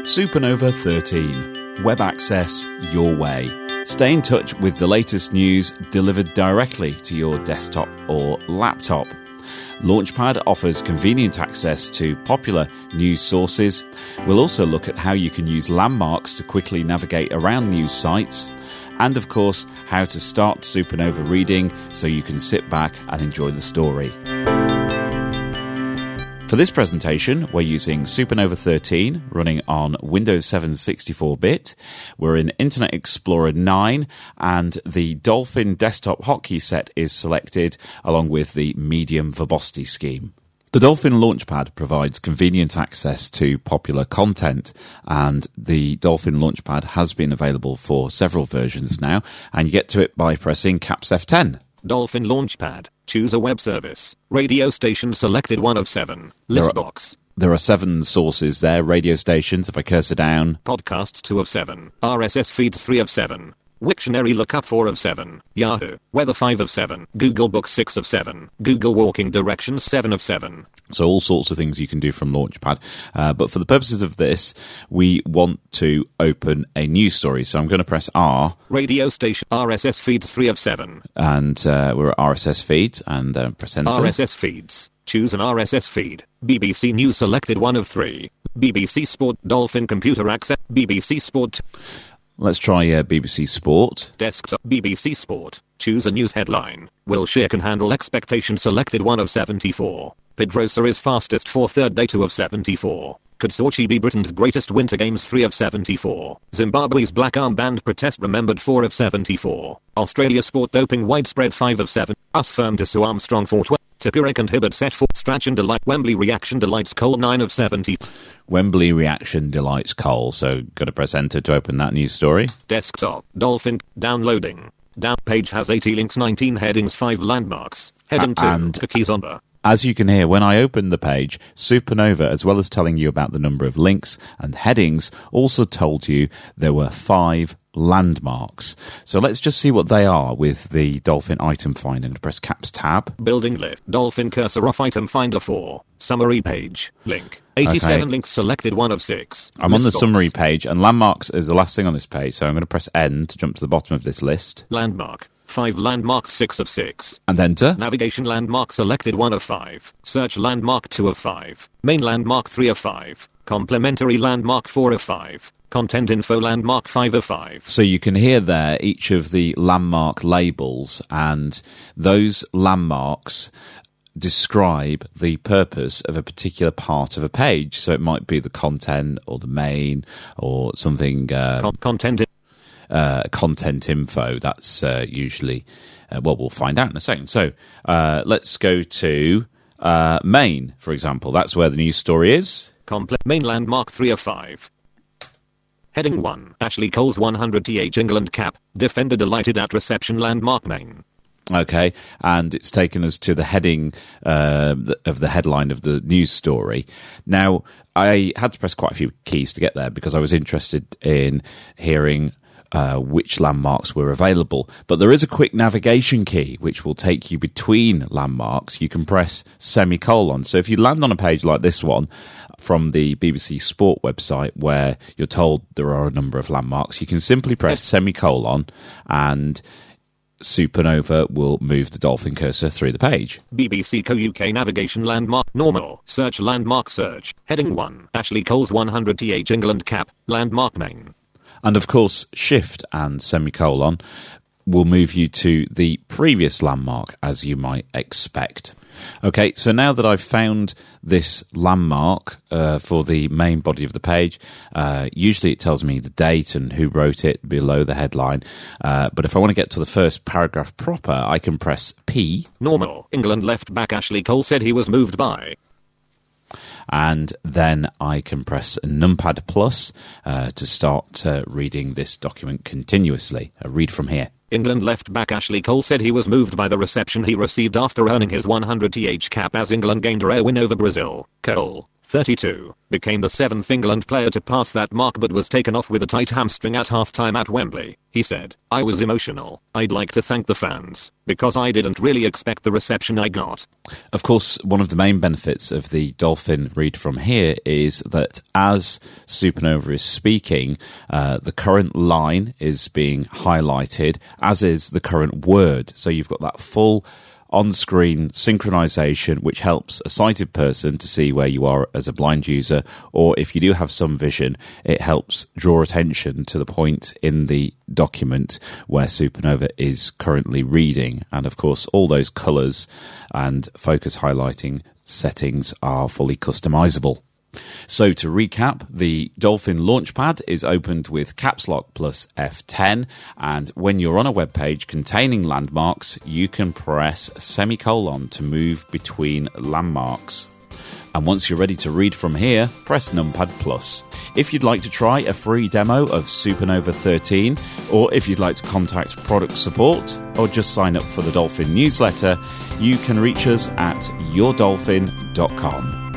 Supernova 13. Web access your way. Stay in touch with the latest news delivered directly to your desktop or laptop. Launchpad offers convenient access to popular news sources. We'll also look at how you can use landmarks to quickly navigate around news sites. And of course, how to start Supernova reading so you can sit back and enjoy the story. For this presentation, we're using Supernova 13, running on Windows 7 64-bit. We're in Internet Explorer 9, and the Dolphin desktop hotkey set is selected, along with the medium verbosity scheme. The Dolphin Launchpad provides convenient access to popular content, and the Dolphin Launchpad has been available for several versions now, and you get to it by pressing caps F10. Dolphin Launchpad. Choose a web service. Radio station selected 1 of 7. List box. There are 7 sources there. Radio stations, if I cursor down. Podcasts 2 of 7. RSS feeds 3 of 7. Wiktionary lookup 4 of 7. Yahoo! Weather 5 of 7. Google Books 6 of 7. Google Walking Directions 7 of 7. So all sorts of things you can do from Launchpad. But for the purposes of this, we want to open a news story. So I'm going to press R. Radio station RSS feeds 3 of 7. And we're at RSS feeds and press enter. RSS feeds. Choose an RSS feed. BBC News selected 1 of 3. BBC Sport. Dolphin Computer Access. BBC Sport. Let's try BBC Sport. Desktop. BBC Sport. Choose a news headline. Wilshere can handle expectation selected 1 of 74. Pedrosa is fastest for third day 2 of 74. Could Sochi be Britain's greatest winter games 3 of 74. Zimbabwe's black armband protest remembered 4 of 74. Australia sport doping widespread 5 of 7. Us firm to sue Armstrong 4 12. Tipuric and Hibbert set 4. Strachan delight. Wembley reaction delights Cole 9 of 70. Wembley reaction delights Cole. So got to press enter to open that news story. Desktop. Dolphin. Downloading. Down page has 80 links, 19 headings, 5 landmarks. Heading 2. And cookies on the. As you can hear, when I open the page, Supernova, as well as telling you about the number of links and headings, also told you there were 5 landmarks. So let's just see what they are with the Dolphin item finder. I'm going to press caps tab. Building list. Dolphin cursor off item finder 4. Summary page. Link. 87 links selected 1 of 6. I'm on the summary page, and landmarks is the last thing on this page, so I'm going to press N to jump to the bottom of this list. Landmark. 5 landmarks 6 of 6. And enter. Navigation landmark selected 1 of 5. Search landmark 2 of 5. Main landmark 3 of 5. Complementary landmark 4 of 5. Content info landmark 5 of 5. So you can hear there each of the landmark labels, and those landmarks describe the purpose of a particular part of a page. So it might be the content or the main or something. Content info. That's usually what we'll find out in a second. So let's go to main, for example. That's where the news story is. Main landmark 3 of 5. Heading 1. Ashley Cole's 100 th England cap. Defender delighted at reception landmark main. Okay, and it's taken us to the heading of the headline of the news story. Now, I had to press quite a few keys to get there because I was interested in hearing which landmarks were available. But there is a quick navigation key which will take you between landmarks. You can press semicolon. So if you land on a page like this one from the BBC Sport website where you're told there are a number of landmarks, you can simply press semicolon and Supernova will move the Dolphin cursor through the page. BBC Co UK navigation landmark normal. Search landmark search. Heading 1. Ashley Cole's 100 th England cap. Landmark main. And of course, shift and semicolon will move you to the previous landmark, as you might expect. Okay, so now that I've found this landmark for the main body of the page, usually it tells me the date and who wrote it below the headline. But if I want to get to the first paragraph proper, I can press P. Normal. England left back Ashley Cole said he was moved by. And then I can press numpad plus to start reading this document continuously. Read from here. England left back Ashley Cole said he was moved by the reception he received after earning his 100 th cap as England gained a rare win over Brazil. Cole, 32, became the 7th England player to pass that mark but was taken off with a tight hamstring at half-time at Wembley. He said, "I was emotional. I'd like to thank the fans, because I didn't really expect the reception I got." Of course, one of the main benefits of the Dolphin Read From Here is that as Supernova is speaking, the current line is being highlighted, as is the current word. So you've got that full on-screen synchronization, which helps a sighted person to see where you are as a blind user, or if you do have some vision, it helps draw attention to the point in the document where Supernova is currently reading. And of course, all those colors and focus highlighting settings are fully customizable. So to recap, the Dolphin Launchpad is opened with Caps Lock plus F10, and when you're on a web page containing landmarks, you can press semicolon to move between landmarks. And once you're ready to read from here, press Numpad plus. If you'd like to try a free demo of Supernova 13, or if you'd like to contact product support, or just sign up for the Dolphin newsletter, you can reach us at yourdolphin.com.